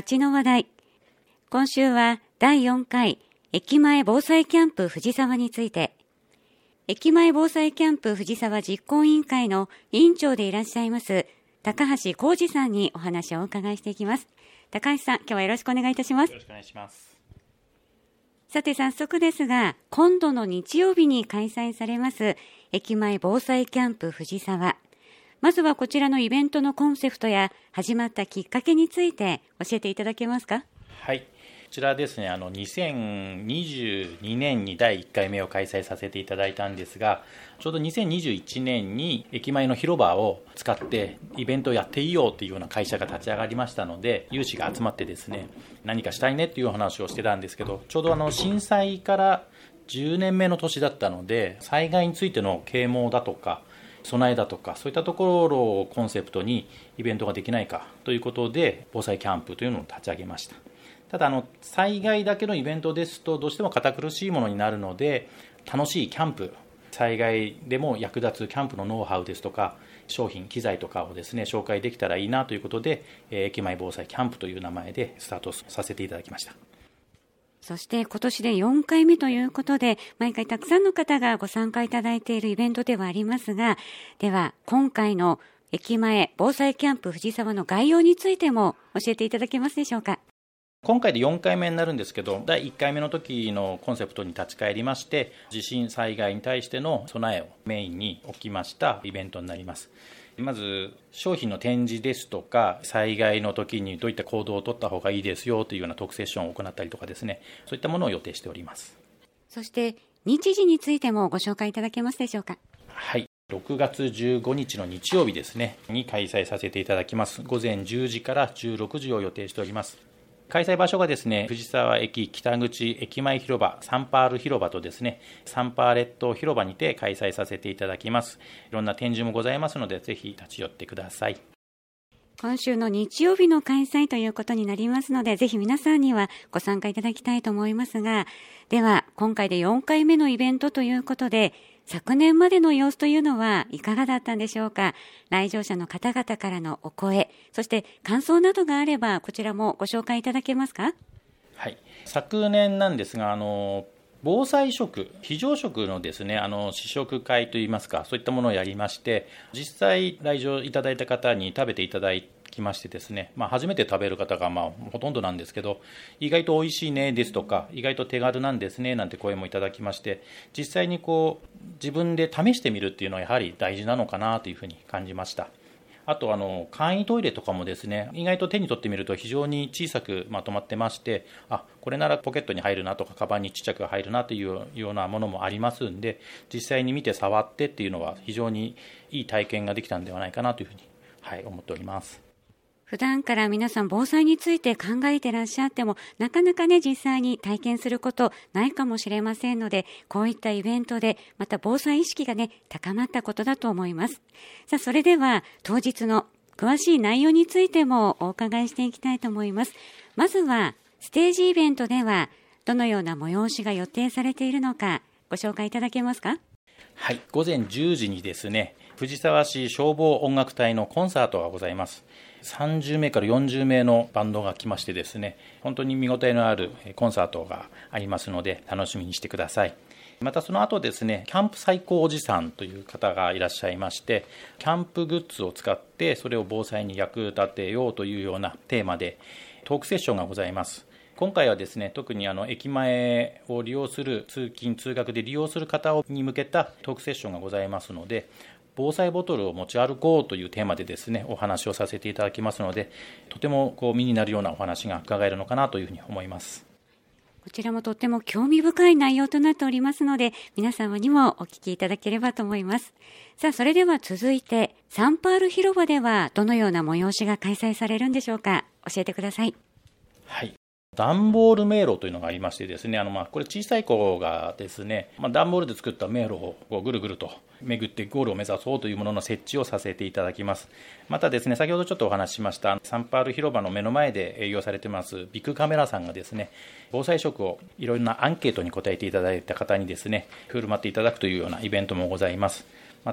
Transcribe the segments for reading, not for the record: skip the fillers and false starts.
街の話題。今週は第4回駅前防災キャンプ藤沢について、駅前防災キャンプ藤沢実行委員会の委員長でいらっしゃいます高橋浩二さんにお話をお伺いしていきます。高橋さん、今日はよろしくお願いいたします。 よろしくお願いします。 さて早速ですが、今度の日曜日に開催されます駅前防災キャンプ藤沢。まずはこちらのイベントのコンセプトや始まったきっかけについて教えていただけますか？ はい、こちらですね、2022年に第1回目を開催させていただいたんですが、ちょうど2021年に駅前の広場を使ってイベントをやっていいよというような会社が立ち上がりましたので、有志が集まってですね、何かしたいねっていう話をしてたんですけど、ちょうど震災から10年目の年だったので、災害についての啓蒙だとか備えだとか、そういったところをコンセプトにイベントができないかということで、防災キャンプというのを立ち上げました。ただ災害だけのイベントですとどうしても堅苦しいものになるので、楽しいキャンプ、災害でも役立つキャンプのノウハウですとか商品機材とかをですね紹介できたらいいなということで、駅前防災キャンプという名前でスタートさせていただきました。 そして今年で4回目ということで、毎回たくさんの方がご参加いただいているイベントではありますが、では今回の駅前防災キャンプ藤沢の概要についても教えていただけますでしょうか？ 今回で4回目になるんですけど、第1回目の時のコンセプトに立ち返りまして、地震災害に対しての備えをメインに置きましたイベントになります。まず商品の展示ですとか、災害の時にどういった行動を取った方がいいですよというような特セッションを行ったりとかですね、そういったものを予定しております。 そして日時についてもご紹介いただけますでしょうか？ はい、6月15日の日曜日ですねに開催させていただきます。午前10時から16時を予定しております。開催場所がですね、藤沢駅北口駅前広場、サンパール広場とですね、サンパーレット広場にて開催させていただきます。いろんな展示もございますので、ぜひ立ち寄ってください。 今週の日曜日の開催ということになりますので、ぜひ皆さんにはご参加いただきたいと思いますが、では今回で4回目のイベントということで、昨年までの様子というのはいかがだったんでしょうか？来場者の方々からのお声、そして感想などがあればこちらもご紹介いただけますか？ はい、昨年なんですが、防災食、非常食のですね、試食会といいますか、そういったものをやりまして、実際来場いただいた方に食べていただきましてですね、初めて食べる方がほとんどなんですけど、意外と美味しいねですとか、意外と手軽なんですねなんて声もいただきまして、実際に自分で試してみるっていうのはやはり大事なのかなというふうに感じました。あと簡易トイレとかもですね、意外と手に取ってみると非常に小さくまとまってまして、これならポケットに入るなとかカバンにちっちゃく入るなというようなものもありますんで、実際に見て触ってっていうのは非常にいい体験ができたんではないかなというふうに、思っております。 普段から皆さん防災について考えてらっしゃっても、なかなかね、実際に体験することないかもしれませんので、こういったイベントでまた防災意識がね、高まったことだと思います。さあ、それでは当日の詳しい内容についてもお伺いしていきたいと思います。まずはステージイベントではどのような催しが予定されているのかご紹介いただけますか？ はい、午前10時にですね、藤沢市消防音楽隊のコンサートがございます。30名から40名のバンドが来ましてですね、本当に見応えのあるコンサートがありますので楽しみにしてください。またその後ですね、キャンプ最高おじさんという方がいらっしゃいまして、キャンプグッズを使ってそれを防災に役立てようというようなテーマでトークセッションがございます。今回はですね、特に駅前を利用する、通勤通学で利用する方に向けたトークセッションがございますので、防災ボトルを持ち歩こうというテーマでですね、お話をさせていただきますので、とても身になるようなお話が伺えるのかなというふうに思います。 こちらもとっても興味深い内容となっておりますので、皆様にもお聞きいただければと思います。さあ、それでは続いて、サンパール広場ではどのような催しが開催されるんでしょうか？教えてください。 はい。段ボール迷路というのがありましてですね、これ小さい子がですね、段ボールで作った迷路をぐるぐると巡ってゴールを目指そうというものの設置をさせていただきます。またですね、先ほどちょっとお話ししましたサンパール広場の目の前で営業されてますビッグカメラさんがですね、防災食をいろいろなアンケートに答えていただいた方にですね、振る舞っていただくというようなイベントもございます。また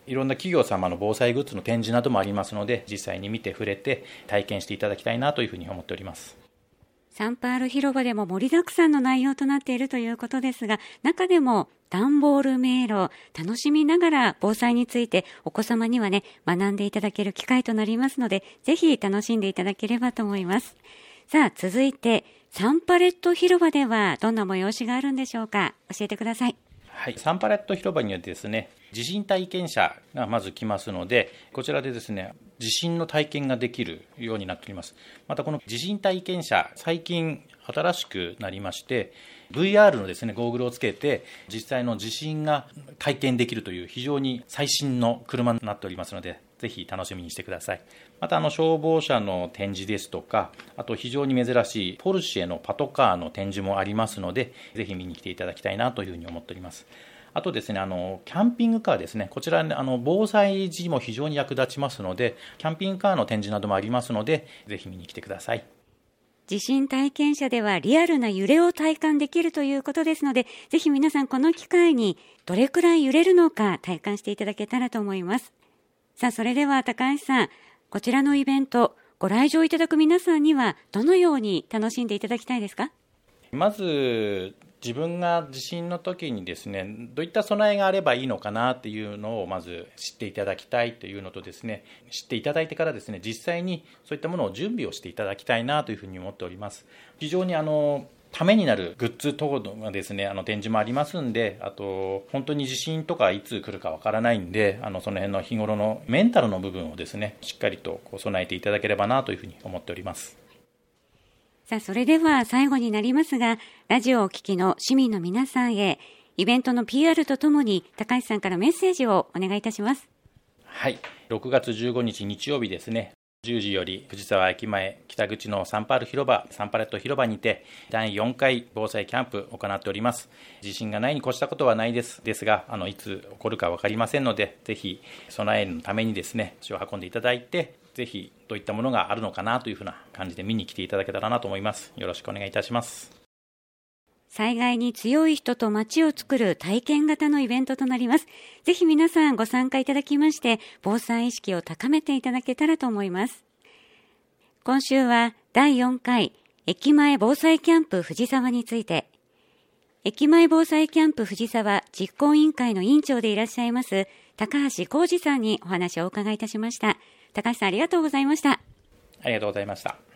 いろんな企業様の防災グッズの展示などもありますので、実際に見て触れて体験していただきたいなというふうに思っております。 サンパール広場でも盛りだくさんの内容となっているということですが、中でも段ボール迷路、楽しみながら防災についてお子様にはね、学んでいただける機会となりますので、ぜひ楽しんでいただければと思います。さあ、続いてサンパレット広場ではどんな催しがあるんでしょうか。教えてください。 はい、サンパレット広場にはですね、地震体験者がまず来ますので、こちらでですね、地震の体験ができるようになっております。またこの地震体験者、最近新しくなりまして、VR のですね、ゴーグルをつけて実際の地震が体験できるという非常に最新の車になっておりますので、ぜひ楽しみにしてください。また消防車の展示ですとか、あと非常に珍しいポルシェのパトカーの展示もありますので、ぜひ見に来ていただきたいなというふうに思っております。あとですね、キャンピングカーですね、こちら防災時も非常に役立ちますので、キャンピングカーの展示などもありますので、ぜひ見に来てください。 地震体験者ではリアルな揺れを体感できるということですので、ぜひ皆さんこの機会にどれくらい揺れるのか体感していただけたらと思います。さあ、それでは高橋さん、こちらのイベント、ご来場いただく皆さんにはどのように楽しんでいただきたいですか？ まず自分が地震の時にですね、どういった備えがあればいいのかなっていうのをまず知っていただきたいというのとですね、知っていただいてからですね、実際にそういったものを準備をしていただきたいなというふうに思っております。非常にためになるグッズ等がですね、展示もありますんで、あと本当に地震とかいつ来るかわからないんで、その辺の日頃のメンタルの部分をですね、しっかりと備えていただければなというふうに思っております。 さあ、それでは最後になりますが、ラジオをお聞きの市民の皆さんへ、イベントの PR とともに高橋さんからメッセージをお願いいたします。 はい、6月15日日曜日ですね、10時より藤沢駅前北口のサンパール広場、サンパレット広場にて第4回防災キャンプを行っております。地震がないに越したことはないですが、いつ起こるか分かりませんので、ぜひ備えのためにですね、足を運んでいただいて、ぜひどういったものがあるのかなというふうな感じで見に来ていただけたらなと思います。よろしくお願いいたします。 災害に強い人と街を作る体験型のイベントとなります。ぜひ皆さんご参加いただきまして、防災意識を高めていただけたらと思います。今週は第4回駅前防災キャンプ藤沢について、駅前防災キャンプ藤沢実行委員会の委員長でいらっしゃいます高橋浩二さんにお話をお伺いいたしました。高橋さん、ありがとうございました。 ありがとうございました。